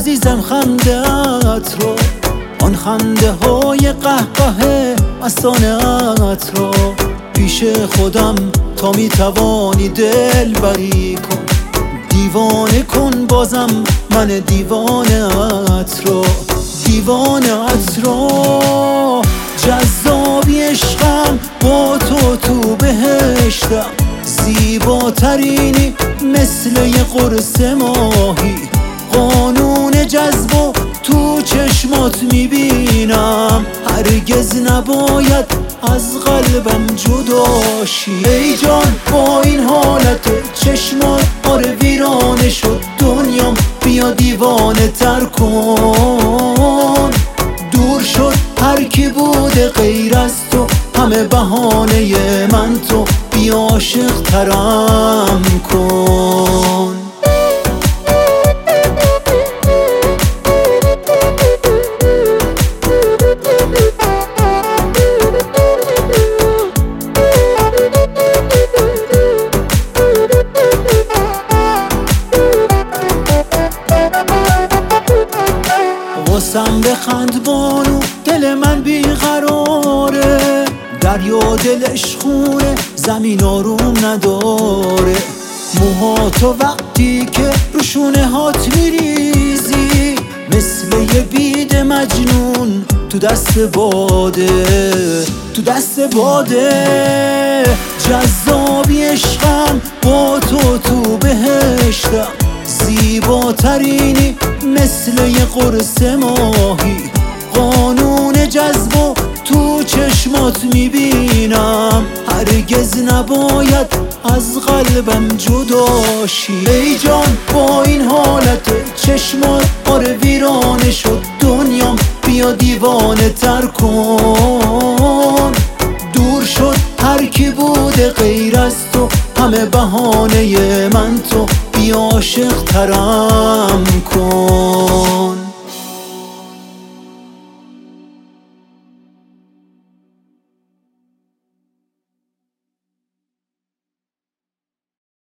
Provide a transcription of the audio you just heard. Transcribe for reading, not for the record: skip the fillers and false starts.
عزیزم خنده‌ات رو، آن خنده های قهقه مستانه‌ات رو پیش خودم تا میتوانی دل بری کن، دیوانه کن بازم من دیوانه‌ات رو، دیوانه‌ات رو. جذابی عشقم با تو بهشتم، زیباترینی مثل یه قرص ماهی، قانون جذب و تو چشمات میبینم، هرگز نباید از قلبم جداشی. ای جان با این حالت چشمات آره ویرانه شد دنیام، بیا دیوانه تر کن. دور شد هر کی بوده غیر از تو، همه بهانه من تو، بیا عاشق ترم کن. واسم بخند بانو دل من بیقراره، دریا دلش خونه زمین آروم نداره، موهاتو وقتی که رو شونه هات میریزی مثل یه بید مجنون تو دست باده، تو دست باده. جذابی عشقم با تو بهشتم، زیباترینی مثل یه قرص ماهی، قانون جذب و تو چشمات میبینم، هرگز نباید از قلبم جداشی. ای جان با این حالت چشمات آره ویرانه شد دنیام، بیا دیوانه تر کن. دور شد هر کی بوده غیر از تو، همه بهانه من تو، بیا عاشق ترم کن.